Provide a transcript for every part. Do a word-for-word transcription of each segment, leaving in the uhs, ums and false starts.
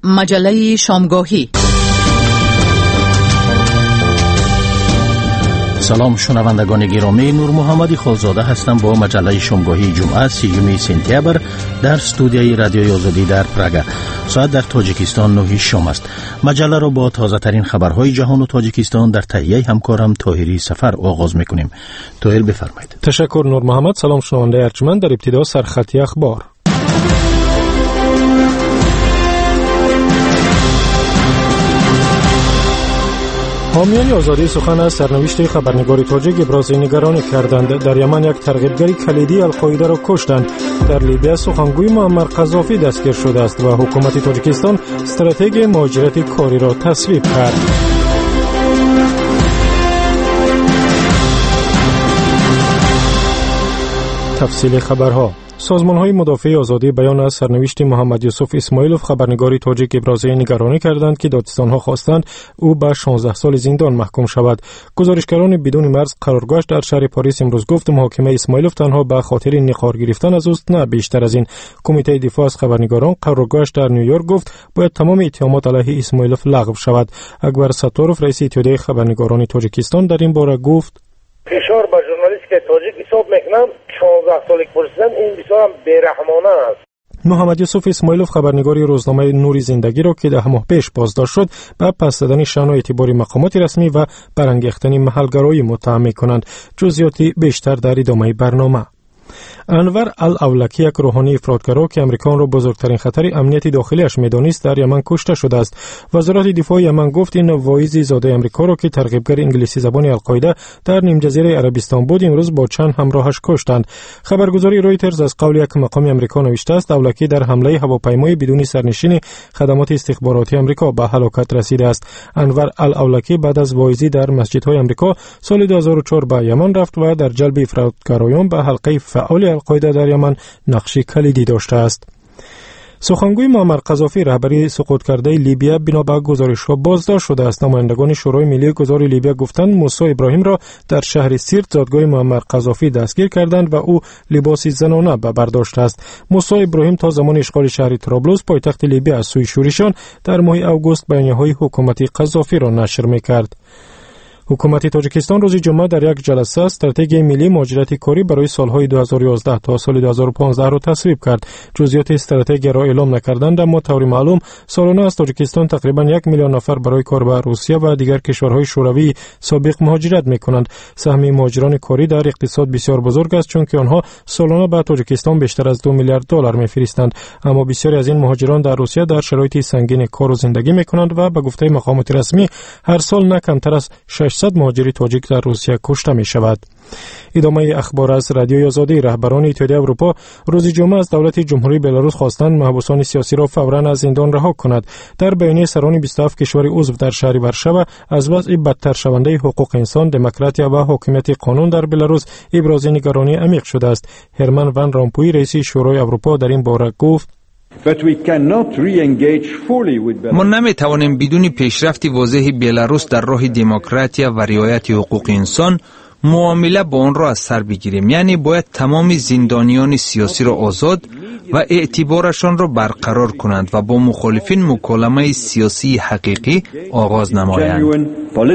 مجله شامگاهی. سلام شنوندگان گرامی، نور محمدی خالزاده هستم با مجله شامگاهی جمعه سیوم سپتامبر در استودیوی رادیوی آزادی در پراگ. ساعت در تاجیکستان نه شام است. مجله را با تازه ترین خبرهای جهان و تاجیکستان در تهیه همکارم طاهری سفر آغاز میکنیم. طاهر بفرمایید. تشکر نور محمد. سلام شنونده ارجمند. در ابتدا سرخطی اخبار. حامیان آزادی سخن از سرنوشت خبرنگار تاجیک ابراز نگرانی کردند. در یمن یک ترغیبگر کلیدی القاعده را کشتند. در لیبیا سخنگوی معمر قذافی دستگیر شده است و حکومت تاجیکستان استراتژی مهاجرت کاری را تصویب کرد. تفصیل خبرها. سازمان‌های مدافع آزادی بیان از سرنوشت محمد یوسف اسماعیلوف خبرنگار تاجیک ابراز نگرانی کردند که دادستان‌ها خواستند او به شانزده سال زندان محکوم شود. گزارشگران بدون مرز قرارگاهش در شهر پاریس امروز گفت محاکمه اسماعیلوف تنها به خاطر نقار گرفتن از اوست، نه بیشتر از این. کمیته دفاع از خبرنگاران قرارگاهش در نیویورک گفت باید تمام اتهامات علیه اسماعیلوف لغو شود. اکبر ستاروف رئیس اتحادیه خبرنگاران تاجیکستان در این باره گفت فشار به ژورنالیست که تاجیک حساب میکنم شانزده سالی پرسیدن این بسیار هم بیرحمانه است. محمد یوسف اسماعیلوف خبرنگار روزنامه نور زندگی را که ده ماه پیش بازداشت شد به پس دادن شأن و اعتبار مقامات رسمی و برانگیختن محلگرایی متهم می‌کنند. جزئیاتی بیشتر در ادامه برنامه. انور الاولکی، یک روحانی افراطگرا که امریکا را بزرگترین خطر امنیت داخلیش می‌دانست، در یمن کشته شده است. وزارت دفاع یمن گفت این واعظ زاده امریکا را که ترغیبگر انگلیسی زبان القاعده در نیم جزیره عربستان بود امروز با چند همراهش کشتند. خبرگزاری رویترز از قول یک مقام امریکا نوشته است اولکی در حمله هواپیمای بدون سرنشین خدمات استخباراتی امریکا به هلاکت رسیده است. انور الاولکی بعد از واعظی در مسجدهای امریکا سال دو هزار و چهار به یمن رفت و در جلب افراطگرایان به حلقه فعال القاعده در یمن نقش کلیدی داشته است. سخنگوی معمر قذافی رهبری سقوط کرده لیبیا بنا به گزارش‌ها بازداشت شده است. نمایندگان شورای ملی گذار لیبیا گفتند موسی ابراهیم را در شهر سیرت زادگاه معمر قذافی دستگیر کردند و او لباسی زنانه به بر داشته است. موسی ابراهیم تا زمان اشغال شهر طرابلس پایتخت لیبیا از سوی شورشیان در ماه اوگوست بیانیه‌های حکومت قذافی را نشر می‌کرد. حکومت تاجیکستان روز جمعه در یک جلسه استراتژی ملی مهاجرت کاری برای سالهای دو هزار و یازده تا سال دو هزار و پانزده را تصویب کرد. جزئیات استراتژی را اعلام نکردند، اما طور معلوم سالانه از تاجیکستان تقریبا یک میلیون نفر برای کار به روسیه و دیگر کشورهای شوروی سابق مهاجرت می‌کنند. سهم مهاجران کاری در اقتصاد بسیار بزرگ است، چون که آنها سالانه به تاجیکستان بیشتر از دو میلیارد دلار می‌فرستند. اما بسیاری از این مهاجران در روسیه در شرایط سنگین کار و زندگی می‌کنند و به گفته مقامات رسمی هر سال نه کمتر از ششصد مهاجر تاجیک در روسیه کشته می شود. ادامه اخبار از رادیوی آزادی. رهبران اتحادیه اروپا روز جمعه از دولت جمهوری بلاروس خواستند محبوسان سیاسی را فوراً از زندان رها کند. در بیانیه سران بیست و هفت کشور عضو در شهر ورشوا از وضع بدتر شونده حقوق انسان، دموکراسی و حاکمیت قانون در بلاروس ابراز نگرانی عمیق شده است. هرمن ون رامپوی رئیس شورای اروپا در این باره گفت ما نمی توانیم بدون پیشرفت واضح بلاروس در راه دموکراسی و رعایت حقوق انسان معامله با آن را از سر بگیریم. یعنی باید تمام زندانیان سیاسی را آزاد و اعتبارشان را برقرار کنند و با مخالفین مکالمه سیاسی حقیقی آغاز نمایند.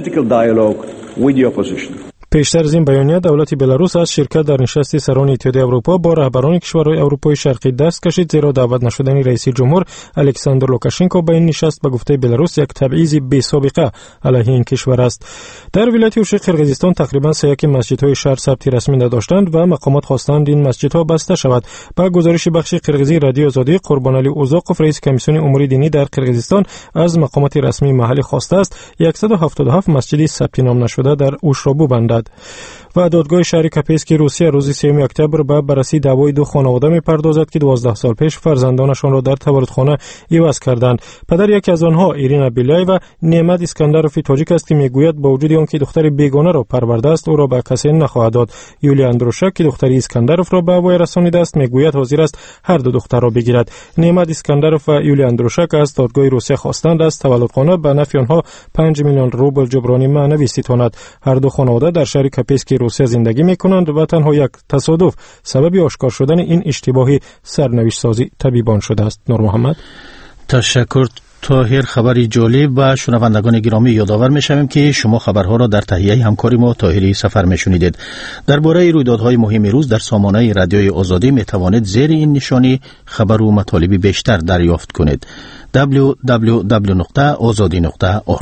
پیشتر از این بیانیه دولت بلاروس از شرکت در نشست سران اتحادیه اروپا با رهبران کشورهای اروپای شرقی دست کشید، زیرا دعوت نشدن رئیس جمهور الکساندر لوکاشنکو به این نشست به گفته بلاروس یک تبعیض بی سابقه علیه این کشور است. در ولایت اوشق قرقیزستان تقریبا سه یک مسجدهای شهر ثبت رسمی نداشتند و مقامات خواستند این مسجدها بسته شود. با گزارش بخش قرقیزی رادیو آزادی، قربان علی اوزاقوف رئیس کمیسیون امور دینی در قرقیزستان از مقامات رسمی محلی خواسته است صد و هفتاد و هفت مسجد ثبت نام نشده در اوش را ببندد. و دادگاه شهر کپیسک روسیه روز سوم اکتبر به بررسی دعوای دو خانواده می‌پردازد که دوازده سال پیش فرزندانشان را در تولدخانه عوض کردند. پدر یکی از آنها ایرینا بیلای و نعمت اسکندروف تاجیک است که میگوید با وجود آنکه دختر بیگانه را پرورده است او را به کسی نخواهد داد. یولیا اندروشک که دختر اسکندروف را به وی رسانیده است میگوید حاضر است هر دو دختر را بگیرد. نعمت اسکندروف و یولیا اندروشک از دادگاه روسیه خواستند از تولدخانه به نفع آنها پنج میلیون روبل جبرانی معنوی ستاند. هر دو خانواده در شهر کپیسک روسیه زندگی میکنند و تنها یک تصادف سبب آشکار شدن این اشتباهی سرنوشت سازی طبیبان شده است. نور محمد. تشکر طاهر خبری جالب و شنوندگان گرامی یادآور می‌شویم که شما خبرها را در تهیه همکاری ما طاهری سفر می‌شنیدید. درباره رویدادهای مهم روز در سامانه رادیوی آزادی می‌توانید زیر این نشانی خبر و مطالب بیشتر دریافت کنید. دبلیو دبلیو دبلیو نقطه آزادی نقطه اورگ.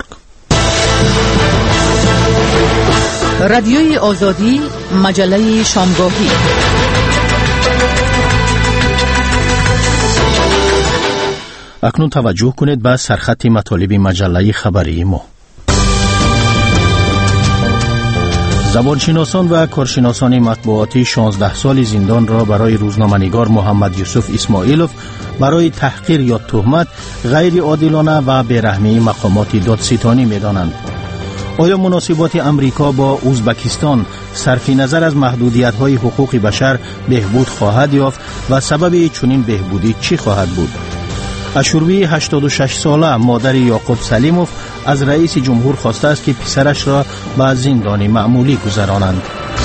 رادیوی آزادی، مجله شامگاهی. اکنون توجه کنید به سرخط مطالب مجله خبری ما. زبانشناسان و کارشناسان مطبوعاتی شانزده سال زندان را برای روزنامه‌نگار محمد یوسف اسماعیلوف برای تحقیر یا تهمت غیر عادلانه و بی‌رحمی مقامات دادستانی می‌دانند. آیا مناسبات امریکا با ازبکستان صرف نظر از محدودیت‌های حقوق بشر بهبود خواهد یافت و سبب چنین بهبودی چی خواهد بود؟ اشوربی هشتاد و شش ساله مادر یعقوب سلیموف از رئیس جمهور خواسته است که پسرش را به زندان معمولی گذرانند.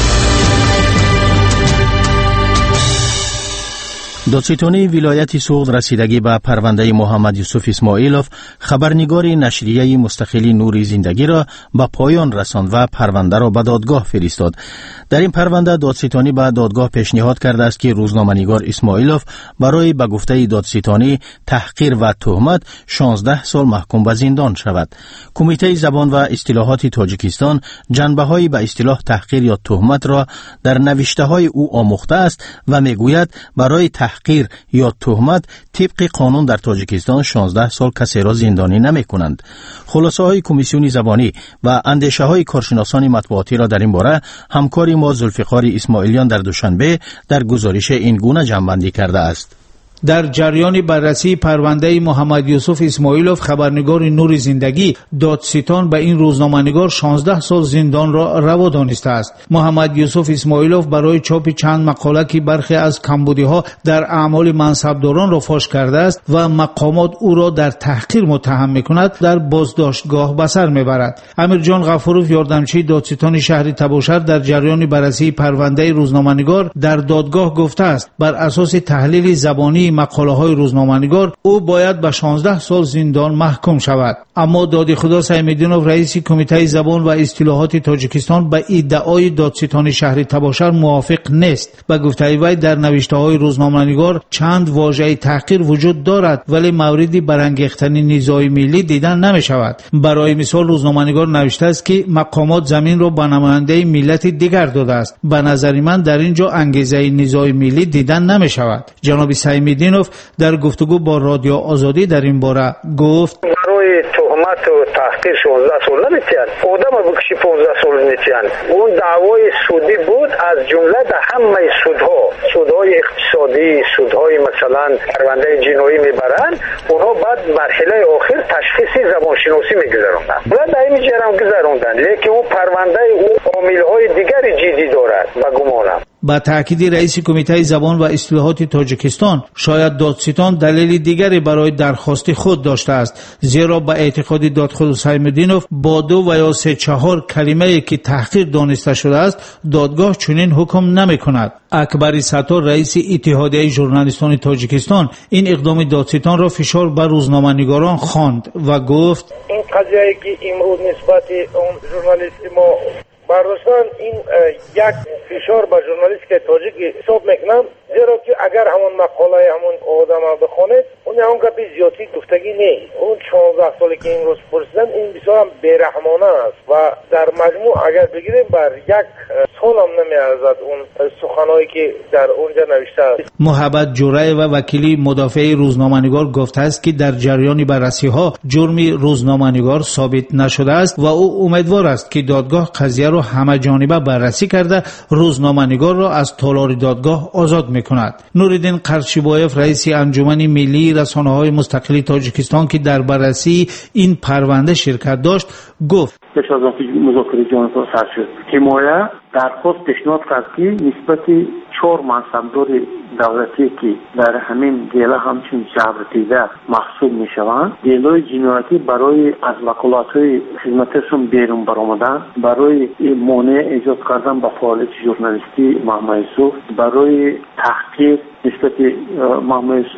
دادستانی ولایت سوغد رسیدگی به پرونده محمد یوسف اسماعیلوف خبرنگار نشریه مستقلی نور زندگی را به پایان رساند و پرونده را به دادگاه فرستاد. در این پرونده دادستانی به دادگاه پیشنهاد کرده است که روزنامه‌نگار اسماعیلوف برای به گفته دادستانی تحقیر و تهمت شانزده سال محکوم به زندان شود. کمیته زبان و اصطلاحات تاجیکستان جنبه‌های به اصطلاح تحقیر یا تهمت را در نوشته‌های او آموخته است و میگوید برای تحقیر یا تهمت طبق قانون در تاجیکستان شانزده سال کسی را زندانی نمی کنند. خلاصه های کمیسیون زبانی و اندیشه های کارشناسان مطبوعاتی را در این باره همکاری ما ذوالفقار اسماعیلیان در دوشنبه در گزارش این گونه جمع‌بندی کرده است. در جریان بررسی پرونده محمد یوسف اسماعیلوف خبرنگار نور زندگی، دادستان به این روزنامه‌نگار شانزده سال زندان را روا دانسته است. محمد یوسف اسماعیلوف برای چاپ چند مقاله که برخی از کمبودی‌ها در اعمال منصبداران را فاش کرده است و مقامات او را در تحقیر متهم می‌کند، در بازداشتگاه به سر می‌برد. امیرجان غفوروف یاردمچی دادستان شهر تباشر در جریان بررسی پرونده روزنامه‌نگار در دادگاه گفته است بر اساس تحلیل زبانی مقاله های روزنامه‌نگار او باید به شانزده سال زندان محکوم شود. اما داد خدا سیمدینوف رئیس کمیته زبان و اصطلاحات تاجیکستان به ادعای دادستان شهر تباشر موافق نیست. به گفته وی در نوشته های روزنامه‌نگار چند واژه تحقیر وجود دارد ولی موردی برانگیختن نزاع ملی دیدن نمی شود. برای مثال روزنامه‌نگار نوشته است که مقامات زمین را به نماینده ملت دیگر داده است. به نظر من در اینجا انگیزه نزاع ملی دیدن نمی شود. جناب سیمدینوف در گفتگو با رادیو آزادی در این باره گفت برای تهمت و تحقیر شانزده سال نمیتین آدم بکشی پانزده سال نمیتین. اون دعوای سودی بود از جمله در همه سودها سودهای اقتصادی سودهای مثلا پرونده جنایی میبرن اونها بعد مرحله آخر تشخیصی زبانشناسی میگذارندن و در این جرم گذاروندن لیکن اون پرونده اون عاملهای دیگری جدی دارد و گمانم. با تأکید رئیس کمیته زبان و اصطلاحات تاجیکستان شاید دادستان دلیل دیگری برای درخواست خود داشته است، زیرا با اعتقاد دادخواه سیمدینوف با دو و یا سه چهار کلمه که تحقیر دانسته شده است دادگاه چنین حکم نمی کند. اکبر ستار رئیس اتحادیه ژورنالیستان تاجیکستان این اقدام دادستان را فشار بر روزنامه‌نگاران خواند و گفت این قضیه که امروز نسبت اون ژورنالیست ما برداشتن این یک فشار به ژورنالیست که تاجیک حساب میکنم، زیرا که اگر همون مقاله همون آدم بخونید اون همون گپی زیادی گفتگی نیست. اون شانزده سالی که این روز پرسیدن این بسیار هم بیرحمانه است و در مجموع اگر بگیریم بر یک سال هم نمیارزد اون سخنایی که در اونجا نوشته است. محبت جوره و وکیلی مدافع روزنامه‌نگار گفته است که در جریان بررسی ها جرم روزنامه‌نگار ثابت نشده است و او امیدوار است که دادگاه قضیه را همه جانبه بررسی کرده روزنامه‌نگار را از تالار دادگاه آزاد می‌کند. نوردین قرشیبایف رئیس انجمن ملی رسانه‌های مستقل تاجیکستان که در بررسی این پرونده شرکت داشت گفت پیش از آنکه مذاکره جانبه سر شد حمایه درخواست پیشنهاد کرد که نسبت چهار منصبدار دولتی که در همین دیلا همچون جبر دیده محسوب میشوند دیلای جنایتی برای از وکالت‌های خدمتشون بیرون برآمدن، برای مانع ایجاد کردن به فعالیت ژورنالیستی محمد یوسف، برای تحقیر نسبت محمد یوسف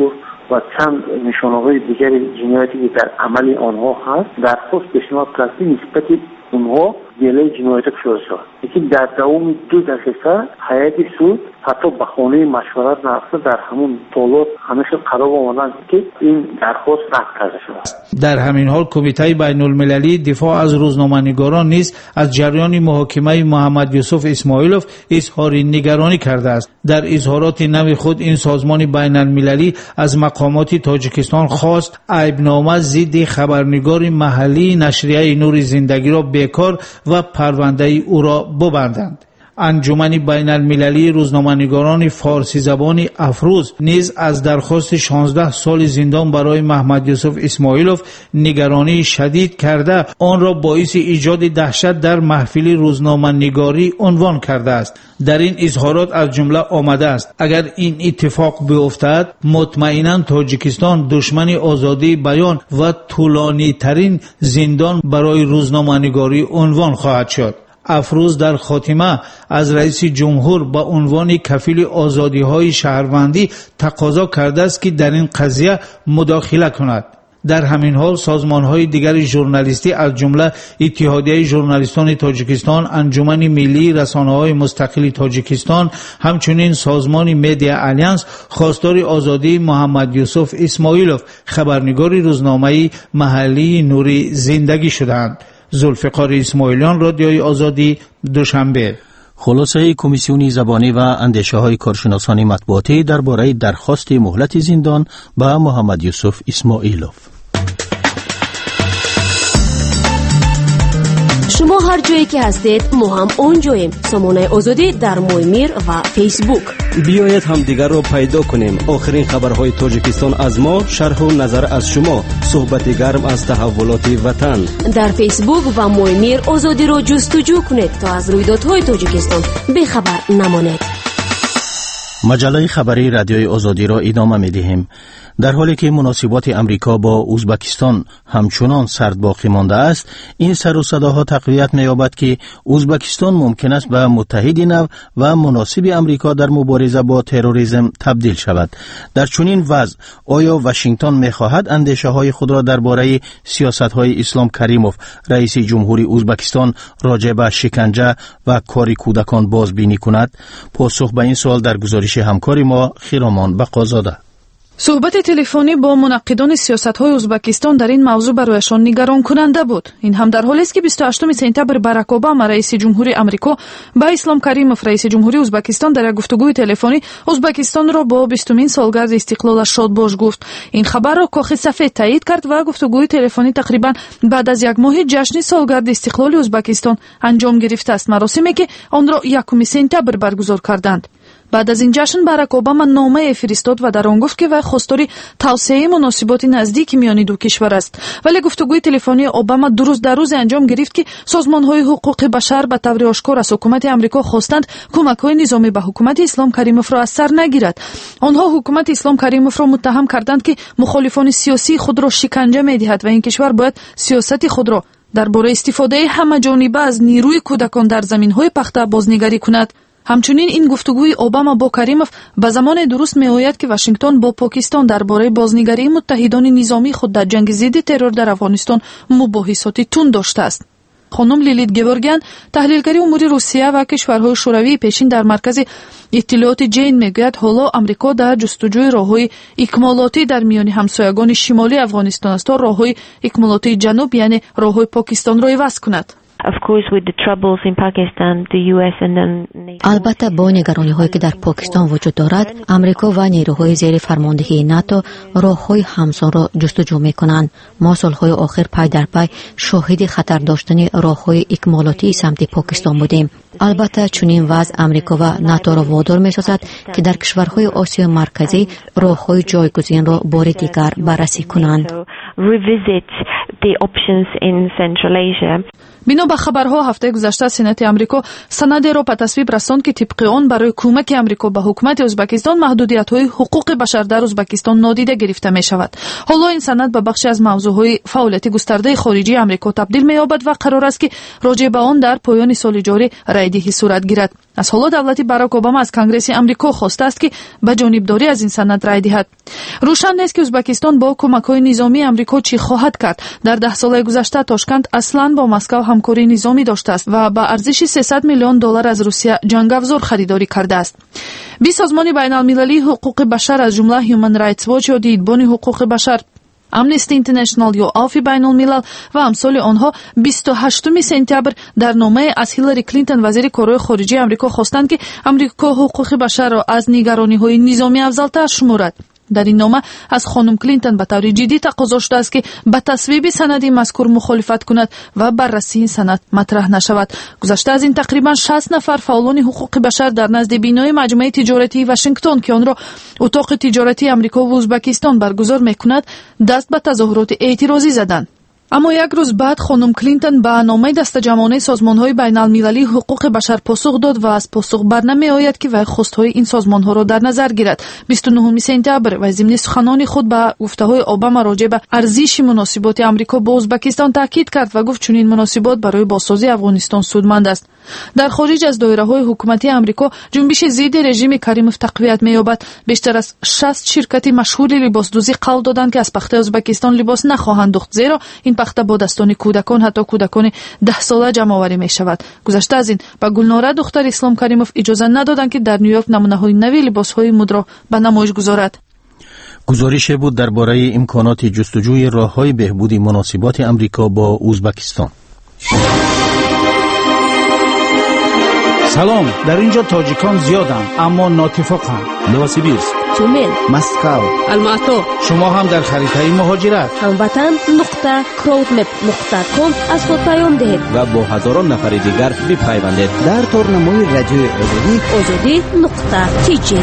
و چند نشانه‌های دیگری جنایتی که در عمل آنها هست درخواست پیشنهاد کرد که نسبت اونها گله جنایت شروع شد. لیکن در دوام دو دقیقه هیئت سود حتی به خانه مشورت رفته در همون طالب همیشه قرار آمدند که این درخواست رد کرده شد. در همین حال کمیته بین المللی دفاع از روزنامه‌نگاران نیز از جریان محاکمه محمد یوسف اسماعیلوف اظهار نگرانی کرده است. در اظهارات نو خود این سازمان بین المللی از مقامات تاجیکستان خواست عیبنامه ضد خبرنگار محلی نشریه نور زندگی را بیکار و پرونده او را ببندند. انجمن بین المللی روزنامه‌نگاران فارسی زبان افروز نیز از درخواست شانزده سال زندان برای محمد یوسف اسماعیلوف نگرانی شدید کرده آن را باعث ایجاد دهشت در محفل روزنامه‌نگاری عنوان کرده است. در این اظهارات از جمله آمده است اگر این اتفاق بیفتد مطمئنا تاجیکستان دشمن آزادی بیان و طولانی ترین زندان برای روزنامه‌نگاری عنوان خواهد شد. افروز در خاتمه از رئیس جمهور با عنوان کفیل آزادی‌های شهروندی تقاضا کرده است که در این قضیه مداخله کند. در همین حال سازمان‌های دیگر ژورنالیستی از جمله اتحادیه ژورنالیستان تاجیکستان، انجمن ملی رسانه‌های مستقل تاجیکستان، همچنین سازمان مدیا آلیانس خواستار آزادی محمد یوسف اسماعیلوف خبرنگار روزنامه محلی نور زندگی شدند. ذوالفقار اسماعیلیان، رادیوی آزادی، دوشنبه. خلاصه کمیسیون زبانی و اندیشه های کارشناسان مطبوعاتی درباره درخواست مهلت زندان به محمد یوسف اسماعیلوف. شما هر جایی که هستید ما هم اون جاییم. سامانه آزادی در مویمیر و فیسبوک. بیایید هم دیگر رو پیدا کنیم. آخرین خبرهای تاجیکستان از ما، شرح و نظر از شما، صحبت گرم از تحولات وطن. در فیسبوک و مویمیر آزادی رو جستجو کنید تا از رویدادهای تاجیکستان بیخبر نمانید. مجله خبری رادیوی آزادی را ادامه می‌دهیم. در حالی که مناسبات امریکا با ازبکستان همچنان سرد باقی مانده است، این سر و صداها تقویت می‌یابد که ازبکستان ممکن است به متحد نو و مناسب امریکا در مبارزه با تروریسم تبدیل شود. در چنین وضع آیا واشنگتن می‌خواهد اندیشه‌های خود را درباره سیاست‌های اسلام کریموف رئیس جمهوری ازبکستان راجع به شکنجه و کار کودکان بازبینی کند؟ پاسخ به این سوال در گزارش همکار ما خیرامان بقازاده. صحبت تلفنی با منقدان سیاست‌های ازبکستان در این موضوع برایشان نگران کننده بود. این هم در حالی است که بیست و هشتم سپتامبر باراک اوباما رئیس جمهوری آمریکا با اسلام کریموف رئیس جمهوری ازبکستان در یک گفتگوی تلفنی ازبکستان را با بیستمین سالگرد استقلالش شادباش گفت. این خبر را کاخ سفید تایید کرد و گفتگوی تلفنی تقریبا بعد از یک ماه جشن سالگرد استقلال ازبکستان انجام گرفته است، مراسمی که آن را یکم سپتامبر برگزار کردند. بعد از این جشن باراک اوباما نامه فرستاد و در آن گفت که وی خواستار توسعه مناسبات نزدیک میان دو کشور است. ولی گفتگوی تلفنی اوباما دو روز در روز انجام گرفت که سازمان‌های حقوق بشر به طور آشکار از حکومت آمریکا خواستند کمک‌های نظامی به حکومت اسلام کریموف را از سر نگیرد. آنها حکومت اسلام کریموف را متهم کردند که مخالفان سیاسی خود را شکنجه می‌دهد و این کشور باید سیاست خود را درباره استفاده همه‌جانبه از نیروی کودکان در زمین‌های پخته بازنگری کند. همچنین این گفتگوی اوباما با کریموف به زمان درست می‌آید که واشنگتن با پاکستان درباره بازنگری متحدان نظامی خود در جنگ ضد ترور در افغانستان مباحثات تند داشته است. خانم لیلیت گورگیان، تحلیلگر امور روسیه و کشورهای شوروی پیشین در مرکز اطلاعات جین میگوید حالا آمریکا در جستجوی راه‌های اکمالاتی در میان همسایگان شمالی افغانستان است تا راه‌های اکمالاتی جنوب یعنی راه‌های پاکستان را عوض کند. البته با نگرانی‌هایی که در پاکستان وجود دارد، آمریکا و نیروهای زیر فرماندهی ناتو راه‌های همسان را جستجو می‌کنند. ما سال‌های آخر پای در پای شاهد خطر داشتن راه‌های اکمالاتی سمت پاکستان بودیم. البته چنین وضع آمریکا و ناتو را وادار می‌سازد که در کشورهای آسیا مرکزی راه‌های جایگزین را بار دیگر بررسی کنند. بنا به خبرها هفته گذشته سنات آمریکا سندی را به تصویب رساند که طبق آن برای کمک آمریکا به حکومت ازبکستان محدودیت‌های حقوق بشر در ازبکستان نادیده گرفته می شود. حالا این سند به بخشی از موضوعهای فعالیت گسترده خارجی آمریکا تبدیل می یابد و قرار است که راجع به آن در پایان سال جاری رایدهی صورت گیرد. аз ҳоло давлати барак обама аз конгресси амрико хостааст ки ба ҷонибдорӣ аз ин санад рай диҳад. рӯшан нест ки ӯзбекистон бо кӯмакҳои низомии амрико чӣ хоҳад кард. дар даҳ солаи гузашта тошкент аслан бо москав ҳамкории низомӣ доштааст ва ба арзиши сесад миллион доллар аз русия ҷангавзор харидорӣ кардааст. бист созмони байналмилалии ҳуқуқи башар аз ҷумла Human Rights Watch ё дидбони ҳуқуқи башар, Amnesty International ё Алфи байнулмилал ва амсоли онҳо бисту ҳаштуми сентябр дар номае аз Хиллари Клинтон вазири корҳои хориҷии амрико хостанд ки амрико ҳуқуқи башарро аз нигарониҳои низомӣ афзалтар шуморад. дар ин нома аз хонум Клинтон ба таври ҷиддӣ тақозо шудааст ки ба тасвиби санади мазкур мухолифат кунад ва баррасии ин санад матраҳ нашавад. гузашта аз ин тақрибан шаст нафар фаъолони ҳуқуқи башар дар назди бинои маҷмӯи тиҷоратии Вашингтон ки онро утоқи тиҷоратии амрико ва ӯзбекистон баргузор мекунад, даст ба тазоҳуроти эътирозӣ заданд. аммо як рӯз баъд хонум Клинтон ба номаи дастаҷамонаи созмонҳои байналмилалии ҳуқуқи башар посух дод ва аз посух барнамеояд ки вай хостҳои ин созмонҳоро дар назар гирад. бисту нуҳуми сентябр вай зимни суханони худ ба гуфтаҳои Обама роҷеъ ба арзиши муносиботи амрико бо ӯзбекистон таъкид кард ва гуфт чунин муносибот барои бозсозии Афғонистон судманд аст. дар хориҷ аз доираҳои ҳукуматии амрико ҷунбиши зидди режими Каримов тақвият меёбад. бештар аз шаст ширкати машҳури либосдӯзӣ қавл доданд ки аз пахтаи Ӯзбекистон либос нахоҳанд духт, зеро ин пахта бо дастони кӯдакон, ҳатто кӯдакони даҳсола ҷамъоварӣ мешавад. гузашта аз ин ба Гулнора духтари Ислом Каримов иҷоза надоданд ки дар Нью-Йорк намунаҳои нави либосҳои мудро ба намоиш гузорад. гузорише буд дар бораи имконоти ҷустуҷӯи роҳҳои беҳбуди муносиботи амрико бо Ӯзбекистон. салом, дар инҷо тоҷикон зиёданд, аммо нотифоқанд. новосибирск, тюмен, москав, алмато. шумо ҳам дар харитаи муҳоҷират ҳамватан нуқта краудмеп нуқта ком аз худ паём диҳед ва бо ҳазорон нафари дигар бипайвандед дар торнамои радиои озодӣ озодӣ нуқта тиҷи.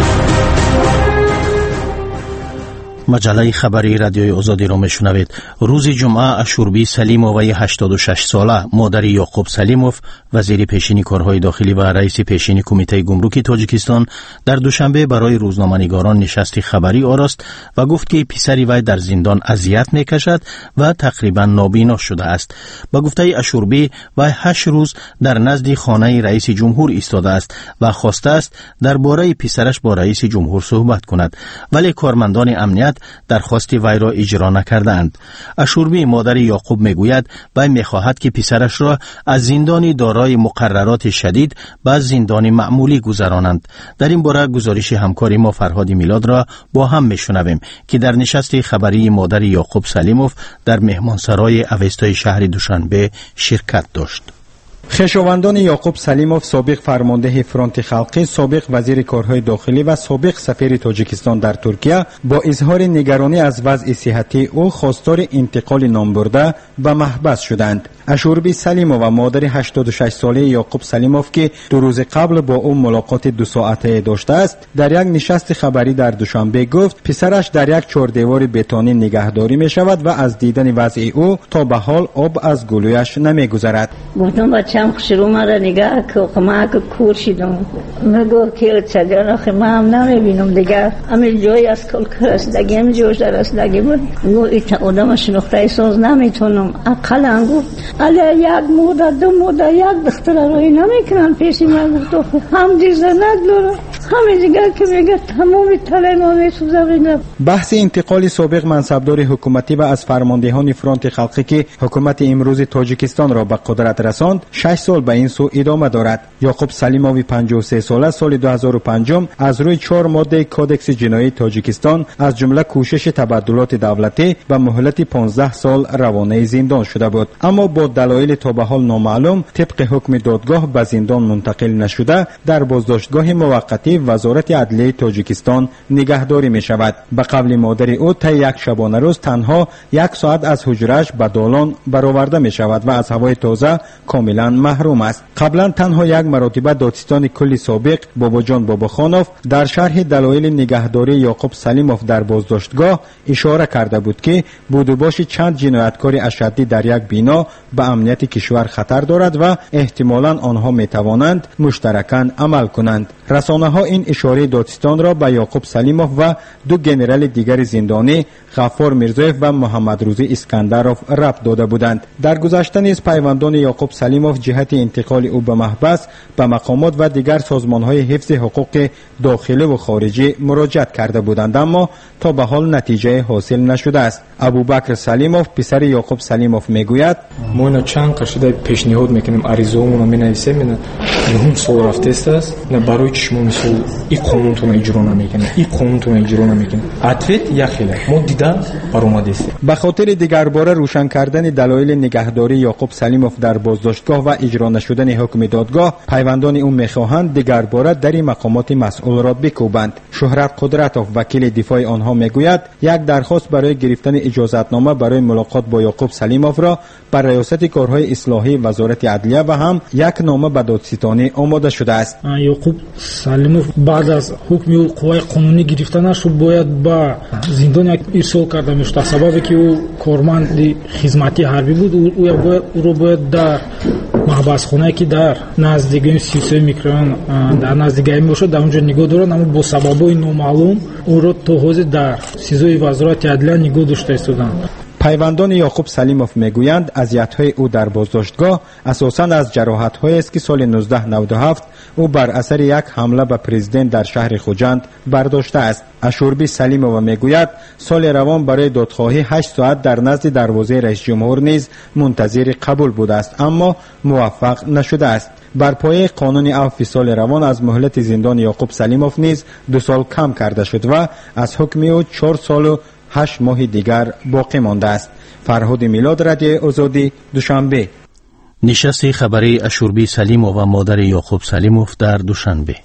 маҷалаи хабари радиои озодиро мешунавед. рӯзи ҷумъа Ашурби Салимоваи ҳаштоду шаш сола, модари Ёқуб Салимов, вазири пешини корҳои дохилӣ ва раиси пешини кумитаи гумруки Тоҷикистон, дар душанбе барои рӯзноманигорон нишасти хабарӣ орост ва гуфт ки писари вай дар зиндон азият мекашад ва тақрибан нобино шудааст. ба гуфтаи Ашурби, вай ҳашт рӯз дар назди хонаи раиси ҷумҳур истодааст ва хостааст дар бораи писараш бо раиси ҷумҳур суҳбат кунад, вале кормандони амният дархости вайро иҷро накардаанд. Ашурби, модари Ёқуб, мегӯяд вай мехоҳад ки писарашро аз зиндони дорои муқаррароти шадид ба зиндони маъмулӣ гузаронанд. дар ин бора гузориши ҳамкори мо Фарҳоди Милодро бо ҳам мешунавем ки дар нишасти хабарии модари Ёқуб Салимов дар меҳмонсарои Авестои шаҳри Душанбе ширкат дошт. хешовандони Ёқуб Салимов, собиқ фармондеҳи фронти халқӣ, собиқ вазири корҳои дохилӣ ва собиқ сафири Тоҷикистон дар Туркия, бо изҳори нигаронӣ аз вазъи сиҳатии ӯ хостори интиқоли номбурда ба маҳбас шуданд. Ашурби Салимова, модари ҳаштоду шаш солаи Ёқуб Салимов, ки ду рӯзи қабл бо ӯ мулоқоти дусоатае доштааст, дар як нишасти хабарӣ дар Душанбе гуфт писараш дар як чордевори бетонӣ нигаҳдорӣ мешавад ва аз дидани вазъи ӯ то ба ҳол об аз гулӯяш намегузарад. بچم خوشی رو مرا نگاه که من که کور شدم میگو که چجان آخه من هم نمیبینم دیگه همین جایی از کل کرسدگی هم جوش در رسدگی بود گو ایتا آدم شناخته ساز نمیتونم اقلا گو علی یک موده دو موده یک دختر روی نمیکنن پیشی من گفت هم دیزه ندارم همین دیگر که میگه تمامی تله ما میسوزه بینم. بحث انتقال سابق منصبدار حکومتی و از فرماندهان فرانت خلقی که حکومت امروز تاجیکستان را به قدرت رساند شش سال به این سو ادامه دارد. یعقوب سلیموی پنجاه و سه ساله سال دو هزار و پنج از روی چهار ماده کودکس جنایی تاجیکستان از جمله کوشش تبادلات دولتی و مهلت پانزده سال روانه زندان شده بود، اما با دلایل تا به حال نامعلوم طبق حکم دادگاه به زندان منتقل نشده در بازداشتگاه موقتی وزارت عدلیه تاجیکستان نگهداری می شود. به قول مادر او تا یک شبانه روز تنها یک ساعت از حجره‌اش به دالان برآورده می شود و از هوای تازه کاملا محروم است. قبلا تنها یک مرتبه دادستان کلی سابق باباجان باباخانوف در شرح دلایل نگهداری یعقوب سلیموف در بازداشتگاه اشاره کرده بود که بودوباش چند جنایتکار اشدی در یک بنا به امنیت کشور خطر دارد و احتمالاً آنها می توانند مشترکاً عمل کنند. رسانه‌ها آنها این اشاره دادستان را به یعقوب سلیموف و دو گنرال دیگر زندانی غفار میرزایف و محمد روزی اسکندروف ربط داده بودند. در گذشته نیز پیوندان یعقوب سلیموف جهت انتقال او به محبس به مقامات و دیگر سازمان‌های حفظ حقوق داخلی و خارجی مراجعت کرده بودند، اما تا به حال نتیجه حاصل نشده است. ابوبکر سلیموف پسر یعقوب سلیموف میگوید ما اینا چند قشده پیشنهاد میکنیم، عریضه‌مون رو مینویسیم، اینا نهم سال رفته است، نه برای چشم مثال این قانونتون اجرا نمیکنه، این قانونتون اجرا نمیکنه. اتویت یخیله ما دیده برآمده است. به خاطر دیگر باره روشن کردن دلایل نگهداری یعقوب سلیموف در بازداشتگاه و اجرا نشدن حکم دادگاه، پیوندان او میخواهند دیگر باره در مقامات مسئول را بکوبند. شهرت قدرتوف وکیل دفاع آنها میگوید یک درخواست برای گرفتن اجازتنامه برای ملاقات با یعقوب سلیموف را بر ریاست کارهای اصلاحی وزارت عدلیه و هم یک نامه به دادستانی آماده شده است. یعقوب سلیموف بعد از حکم او قوای قانونی گرفتنش باید به زندان ارسال کرده میشد، سببی که او کارمند خدمتی حربی بود. او او رو باید در محبس خانه که در نزدیکی سی و سه میکران در نزدیکی باشه در اونجا نگاه دارن، اما با سببای نامعلوم او رو تا حوزه در سیزوی وزارت عدلیه نگاه داشته ایستادند. پیوندان یعقوب سلیموف میگویند اذیت‌های او در بازداشتگاه اساساً از جراحت‌هایی است که سال نوزده نود و هفت او بر اثر یک حمله به پرزیدنت در شهر خوجند برداشته است. اشوربی سلیموف میگوید سال روان برای دادخواهی هشت ساعت در نزد دروازه رئیس جمهور نیز منتظر قبول بوده است، اما موفق نشده است. بر پایه قانون عفو سال روان از مهلت زندان یعقوب سلیموف نیز دو سال کم کرده شد و از حکم او چهار سال و هشت ماه دیگر باقی مانده است. فرهاد میلاد، رادیو آزادی، دوشنبه. نشست خبری اشوربی سلیموف و مادر یعقوب سلیموف در دوشنبه.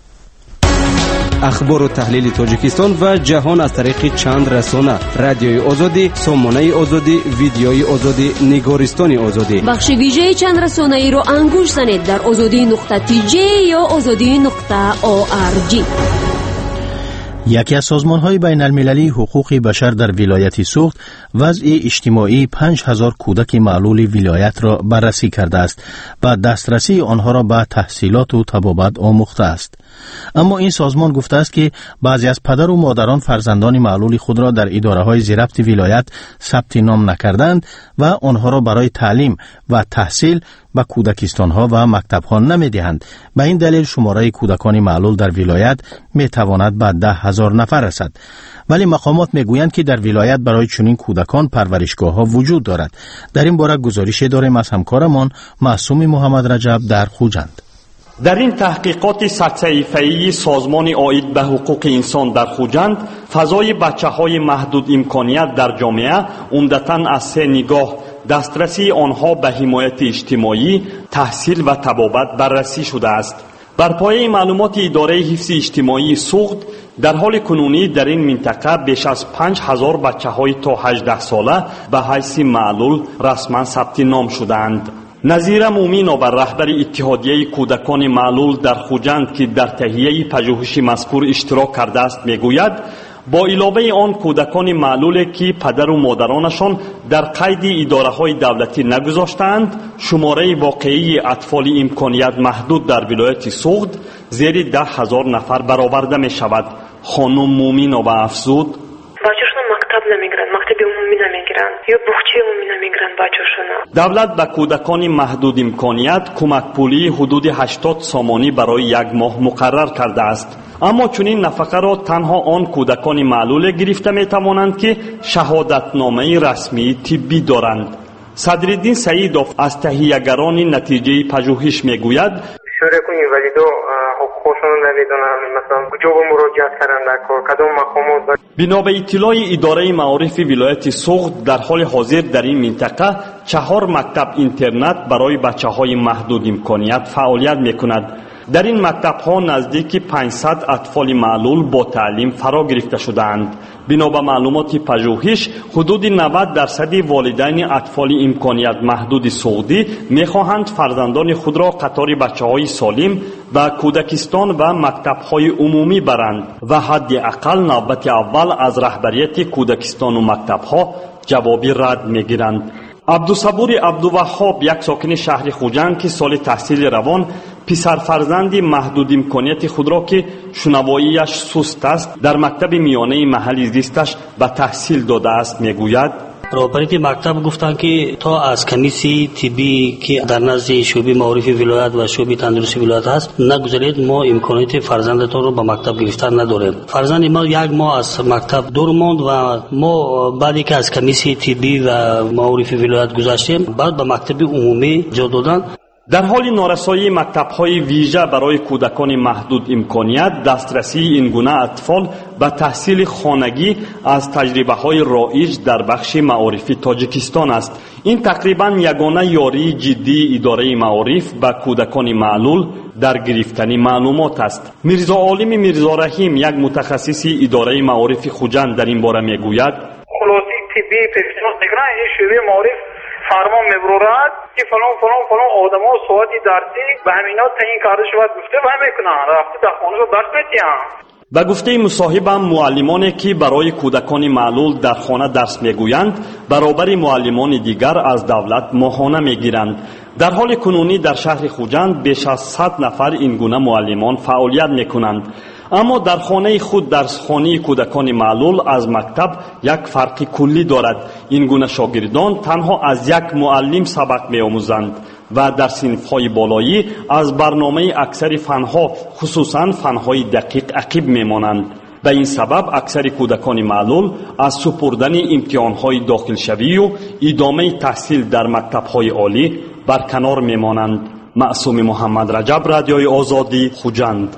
اخبار و تحلیل تاجیکستان و جهان از طریق چند رسانه: رادیوی آزادی، سامانه آزادی، ویدیوی آزادی، نگارستان آزادی. بخش ویژه چند رسانه ای رو انگوش زنید در آزادی نقطه تی جی یا آزادی نقطه او آر جی. یکی از سازمان‌های بین المللی حقوق بشر در ولایت سوخت وضع اجتماعی پنج هزار کودک معلول ولایت را بررسی کرده است و دسترسی آنها را به تحصیلات و طبابت آموخته است. اما این سازمان گفته است که بعضی از پدر و مادران فرزندان معلول خود را در اداره‌های ضبط ولایت ثبت نام نکردند و آنها را برای تعلیم و تحصیل به کودکستان‌ها و مکتب‌ها نمی‌دهند. به این دلیل شماره کودکان معلول در ولایت می‌تواند به ده هزار نفر رسد. ولی مقامات میگویند که در ولایت برای چنین کودکان پرورشگاه‌ها وجود دارد. در این باره گزارش داریم از همکارمان معصوم محمد رجب در خوجند. در این تحقیقات صدصحیفه‌ای سازمان عاید به حقوق انسان در خوجند، فضای بچه‌های محدود امکانیت در جامعه عمدتاً از سه نگاه دسترسی آنها به حمایت اجتماعی، تحصیل و طبابت بررسی شده است. بر پایه معلومات اداره حفظ اجتماعی سوخت، در حال کنونی در این منطقه بیش از پنج هزار بچه‌های تا هجده ساله به حیث معلول رسما ثبت نام شدند. نظیر مومین‌آور رهبر اتحادیه کودکان معلول در خوجند که در تهیه پژوهش مذکور اشتراک کرده است میگوید با علاوه آن کودکان معلول که پدر و مادرانشان در قید اداره‌های دولتی نگذاشتند، شماره واقعی اطفال امکانیت محدود در ولایت سوخت زیر ده هزار نفر برآورده می شود. خانم مومین‌آور افزود نمیگیرن، مکتب عمومی نمیگیرن یا بخچه عمومی نمیگیرن بچه‌شون. دولت به کودکان محدود امکانیت کمک پولی حدود هشتاد سامانی برای یک ماه مقرر کرده است. اما چنین نفقه را تنها آن کودکان معلول گرفته میتوانند که شهادتنامه رسمی طبی دارند. صدرالدین سعیدوف از تهیه‌گران نتیجه پژوهش میگوید شوره کنی ولی دو حقوقشون نمیدونن، مثلا کجا با مراجعت کردن در کار کدام مقامات. بنا به اطلاع اداره معارف ولایت سوخت در حال حاضر در این منطقه چهار مکتب اینترنت برای بچه‌های محدود امکانیت فعالیت میکند. در این مکتب‌ها نزدیک پانصد اطفال معلول با تعلیم فرا گرفته شدند. بنا به معلومات پژوهش حدود نود درصد والدین اطفال امکانیت محدود سعودی می‌خواهند فرزندان خود را قطار بچه‌های سالم و کودکستان و مکتب‌های عمومی برند و حداقل نوبت اول از رهبریت کودکستان و مکتب‌ها جوابی رد می‌گیرند. عبدالصبور عبدالوهاب یک ساکن شهر خوجند که سال تحصیل روان پسر فرزند محدود امکانیت خود را که شنواییش سست است در مکتب میانه محل زیستش به تحصیل داده است میگوید رهبری مکتب گفتن که تا از کمیسی طبی که در نزد شعبه معارف ولایت و شعبه تندرستی ولایت هست نگذارید، ما امکانات فرزندتان رو به مکتب گرفتن نداریم. فرزند ما یک ماه از مکتب دور ماند و ما بعدی که از کمیسی طبی و معارف ولایت گذاشتیم بعد به مکتب عمومی جا دادن. در حال نارسایی مکتب‌های ویژه برای کودکان محدود امکانیت، دسترسی این گونه اطفال به تحصیل خانگی از تجربه‌های رایج در بخش معارف تاجیکستان است. این تقریباً یگانه یاری جدی اداره معارف به کودکان معلول در گرفتن معلومات است. میرزا عالم میرزا رحیم، یک متخصص اداره معارف خوجند، در این باره میگوید خلاصی طبی پیشنهاد میکنن این شیوه معارف فرمان میبرد که فلان فلان فلان آدما ساعتی درسی به همینا تعیین کرده شود گفته و میکنن رفته در خانه رو درس میدن. به گفته مصاحبم معلمانی که برای کودکان معلول در خانه درس میگویند برابر معلمان دیگر از دولت ماهانه میگیرند. در حال کنونی در شهر خوجند بیش از صد نفر این گونه معلمان فعالیت میکنند، اما در خانه خود درسخانه کودکان معلول از مکتب یک فرق کلی دارد. این گونه شاگردان تنها از یک معلم سبق می‌آموزند و در صنف‌های بالایی از برنامه اکثر فنها خصوصاً فنهای دقیق عقب می‌مانند. به این سبب اکثر کودکان معلول از سپردن امتحان‌های داخلشوی و ادامه تحصیل در مکتب‌های عالی برکنار می‌مانند. معصوم محمد رجب، رادیوی آزادی، خوجند.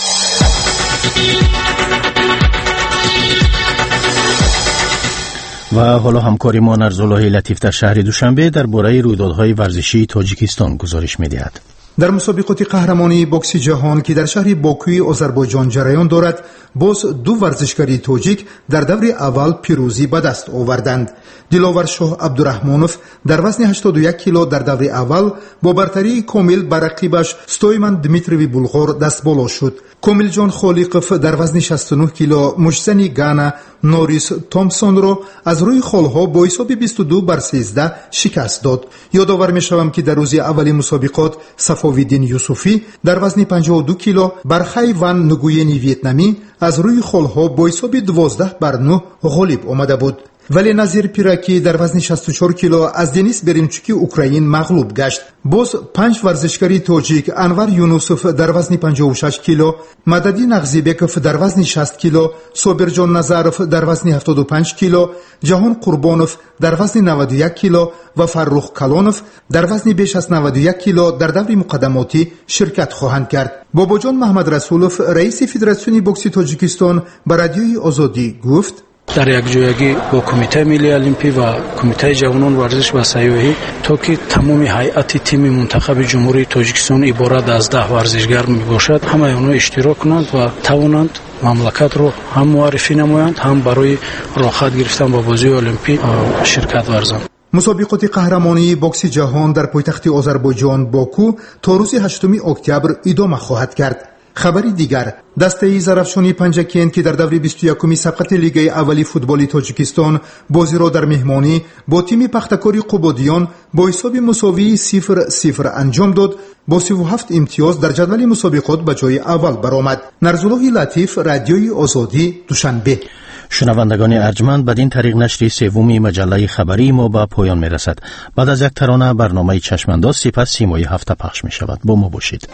و حالا همکاری ما نرزالله لطیف در شهر دوشنبه درباره رویدادهای ورزشی تاجیکستان گزارش می‌دهد. در مسابقات قهرمانی بوکس جهان که در شهر باکوی آذربایجان جریان دارد، باز دو ورزشکاری تاجیک در دور اول پیروزی به دست آوردند. دلاور شاه عبدالرحمانوف در وزن هشتاد و یک کیلو در دور اول با برتری کامل بر رقیبش ستویمن دمیتروی بولغار دست بالا شد. کامل جان خالقوف در وزن شصت و نه کیلو مشزنی گانا نوریس تومسون را از روی خالها با حساب بیست و دو بر سیزده شکست داد. یادآور می‌شوم که در روز اولی مسابقات صفاویدین یوسفی در وزن پنجاه و دو کیلو بر خی وان نگوین ویتنامی از روی خالها با حساب دوازده بر نه غالب آمده بود. ولی نظیر پیرکی در وزن شصت و چهار کیلو از دنیس برینچوکی اوکراین مغلوب گشت. باز پنج ورزشکاری تاجیک انور یونوسوف در وزن پنجاه و شش کیلو، مددی نغزیبکوف در وزن شصت کیلو، صابرجان نظروف در وزن هفتاد و پنج کیلو، جهان قربانوف در وزن نود و یک کیلو و فرخ کلانوف در وزن بیش از نود و یک کیلو در دور مقدماتی شرکت خواهند کرد. باباجان محمد رسولوف، رئیس فدراسیون بوکس تاجیکستان، به رادیوی آزادی گفت در یک جویگی با کمیته ملی المپی و کمیته جوانان ورزش و سیاحی تا که تمام هیئت تیم منتخب جمهوری تاجیکستان عبارت از ده ورزشگر می باشد، همه آنها اشتراک کنند و توانند مملکت رو هم معرفی نمایند، هم برای راحت گرفتن با بازی المپی شرکت ورزند. مسابقات قهرمانی بوکس جهان در پایتخت آذربایجان باکو تا روز هشتم اکتبر ادامه خواهد کرد. خبری دیگر، دسته زرافشانی پنجکین که در دور بیست و یکم سبقت لیگ اولی فوتبال تاجیکستان بازی را در مهمانی با تیم پختکاری قبادیان با حساب مساوی صفر صفر انجام داد، با سی و هفت امتیاز در جدول مسابقات به جای اول برآمد. نرزالله لطیف، رادیوی آزادی، دوشنبه. شنوندگان ارجمند، بدین طریق نشر سومی مجله خبری ما به پایان می رسد. بعد از یک ترانه برنامه چشمانداز سپس سیمای هفته پخش می شود. با ما باشید.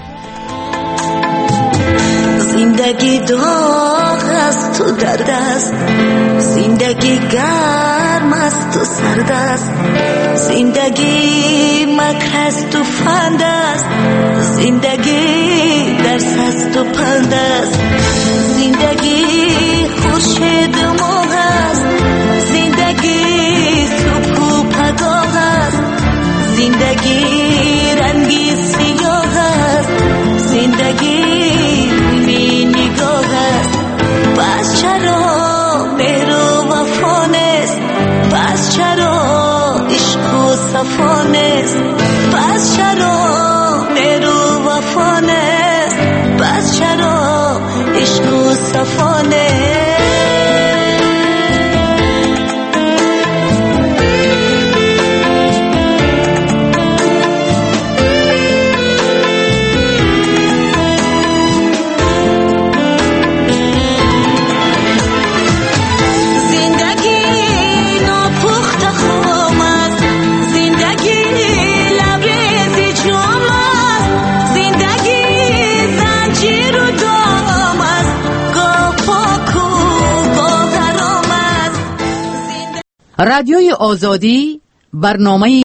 زندگی داغ است تو درد است، زندگی گرم است تو سرد است، زندگی مکر است تو فند است، زندگی درس است تو پند است، زندگی خورشید ماه است، زندگی صبح و پگاه است، زندگی رنگی سیاه است، زندگی پس چرا مهر و وفا نیست، پس چرا عشق و صفا نیست، پس چرا مهر و وفا نیست، پس چرا عشق و صفا نیست. رادیوی آزادی برنامه